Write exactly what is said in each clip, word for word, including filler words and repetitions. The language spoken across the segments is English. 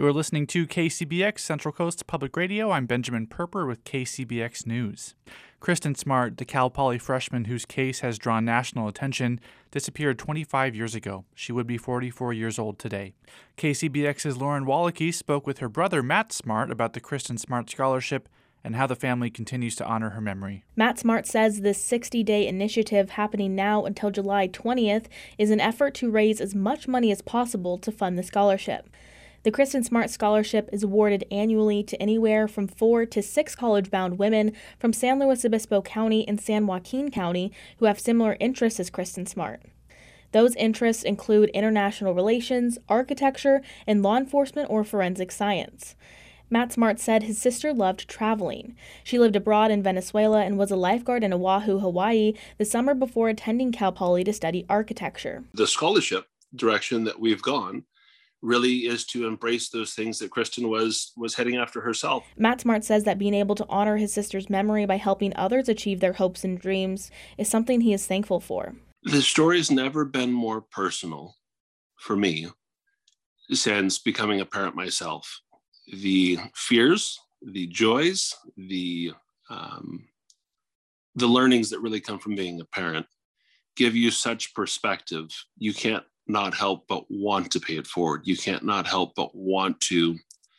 You're listening to K C B X Central Coast Public Radio. I'm Benjamin Perper with K C B X News. Kristen Smart, the Cal Poly freshman whose case has drawn national attention, disappeared twenty-five years ago. She would be forty-four years old today. K C B X's Lauren Wallachy spoke with her brother Matt Smart about the Kristen Smart Scholarship and how the family continues to honor her memory. Matt Smart says this sixty-day initiative happening now until July twentieth is an effort to raise as much money as possible to fund the scholarship. The Kristen Smart Scholarship is awarded annually to anywhere from four to six college-bound women from San Luis Obispo County and San Joaquin County who have similar interests as Kristen Smart. Those interests include international relations, architecture, and law enforcement or forensic science. Matt Smart said his sister loved traveling. She lived abroad in Venezuela and was a lifeguard in Oahu, Hawaii, the summer before attending Cal Poly to study architecture. The scholarship direction that we've gone really is to embrace those things that Kristen was was heading after herself. Matt Smart says that being able to honor his sister's memory by helping others achieve their hopes and dreams is something he is thankful for. The story has never been more personal for me since becoming a parent myself. The fears, the joys, the um, the learnings that really come from being a parent give you such perspective. You can't not help but want to pay it forward. You can't not help but want to,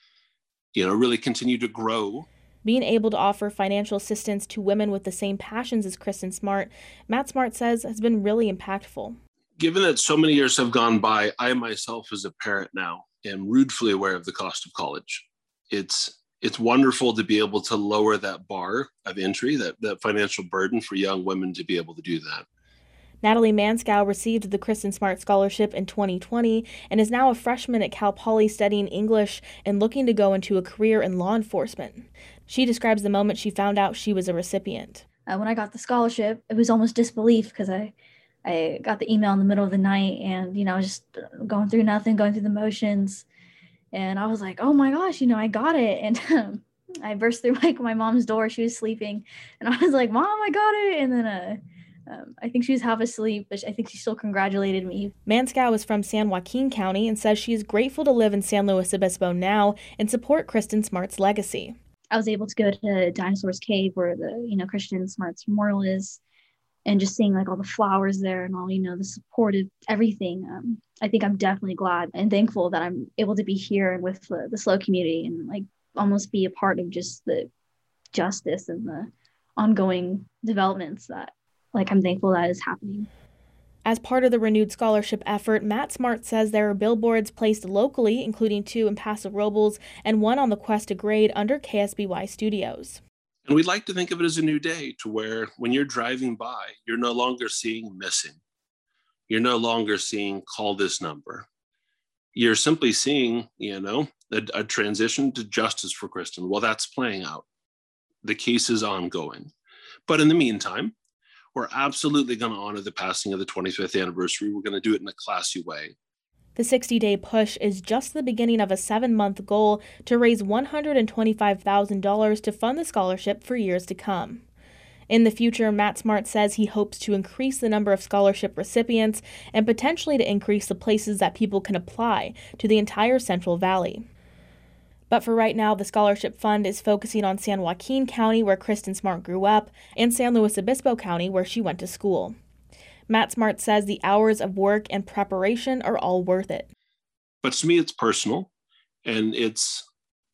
you know, really continue to grow. Being able to offer financial assistance to women with the same passions as Kristen Smart, Matt Smart says has been really impactful. Given that so many years have gone by, I myself as a parent now am ruefully aware of the cost of college. It's it's wonderful to be able to lower that bar of entry, that, that financial burden for young women to be able to do that. Natalie Manskow received the Kristen Smart Scholarship in twenty twenty and is now a freshman at Cal Poly studying English and looking to go into a career in law enforcement. She describes the moment she found out she was a recipient. Uh, when I got the scholarship, it was almost disbelief because I, I got the email in the middle of the night and, you know, I was just going through nothing, going through the motions. And I was like, oh my gosh, you know, I got it. And um, I burst through like my mom's door. She was sleeping. And I was like, Mom, I got it. And then uh, Um, I think she was half asleep, but I think she still congratulated me. Manskow is from San Joaquin County and says she is grateful to live in San Luis Obispo now and support Kristen Smart's legacy. I was able to go to Dinosaur's Cave where the, you know, Kristen Smart's memorial is, and just seeing like all the flowers there and all, you know, the supportive everything. Um, I think I'm definitely glad and thankful that I'm able to be here with the, the S L O community and like almost be a part of just the justice and the ongoing developments that like I'm thankful that is happening. As part of the renewed scholarship effort, Matt Smart says there are billboards placed locally, including two in Paso Robles and one on the Quest to Grade under K S B Y Studios. And we'd like to think of it as a new day to where when you're driving by, you're no longer seeing missing. You're no longer seeing call this number. You're simply seeing, you know, a, a transition to justice for Kristen. Well, that's playing out. The case is ongoing. But in the meantime, we're absolutely going to honor the passing of the twenty-fifth anniversary. We're going to do it in a classy way. The sixty-day push is just the beginning of a seven-month goal to raise one hundred twenty-five thousand dollars to fund the scholarship for years to come. In the future, Matt Smart says he hopes to increase the number of scholarship recipients and potentially to increase the places that people can apply to the entire Central Valley. But for right now, the scholarship fund is focusing on San Joaquin County, where Kristen Smart grew up, and San Luis Obispo County, where she went to school. Matt Smart says the hours of work and preparation are all worth it. But to me, it's personal, and it's,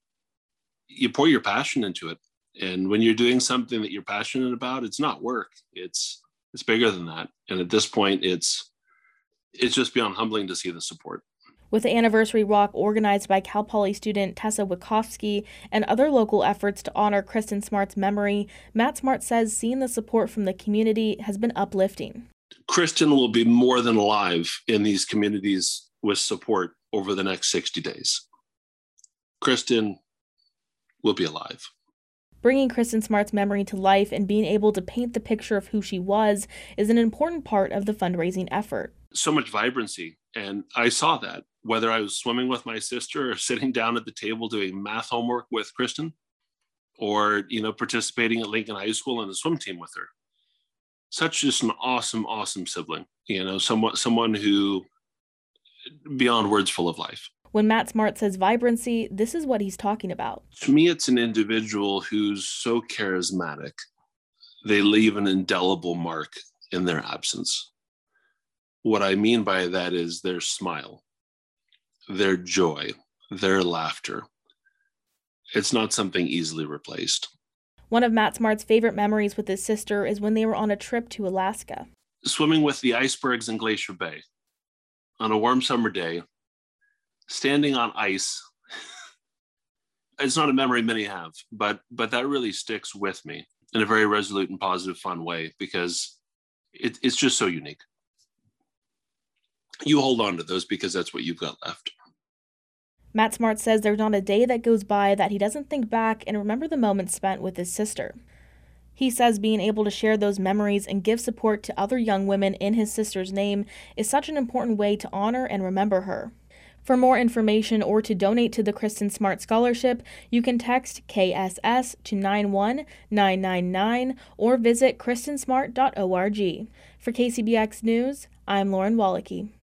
you pour your passion into it. And when you're doing something that you're passionate about, it's not work. It's it's bigger than that. And at this point, it's it's just beyond humbling to see the support. With the anniversary walk organized by Cal Poly student Tessa Wachowski and other local efforts to honor Kristen Smart's memory, Matt Smart says seeing the support from the community has been uplifting. Kristen will be more than alive in these communities with support over the next sixty days. Kristen will be alive. Bringing Kristen Smart's memory to life and being able to paint the picture of who she was is an important part of the fundraising effort. So much vibrancy, and I saw that. Whether I was swimming with my sister or sitting down at the table doing math homework with Kristen, or, you know, participating at Lincoln High School in the swim team with her. Such just an awesome, awesome sibling, you know, someone, someone who beyond words full of life. When Matt Smart says vibrancy, this is what he's talking about. To me, it's an individual who's so charismatic, they leave an indelible mark in their absence. What I mean by that is their smile, their joy, their laughter. It's not something easily replaced. One of Matt Smart's favorite memories with his sister is when they were on a trip to Alaska. Swimming with the icebergs in Glacier Bay on a warm summer day, standing on ice. It's not a memory many have, but but that really sticks with me in a very resolute and positive, fun way, because it, it's just so unique. You hold on to those because that's what you've got left. Matt Smart says there's not a day that goes by that he doesn't think back and remember the moments spent with his sister. He says being able to share those memories and give support to other young women in his sister's name is such an important way to honor and remember her. For more information or to donate to the Kristen Smart Scholarship, you can text K S S to nine one nine nine nine or visit kristen smart dot org. For K C B X News, I'm Lauren Wallachy.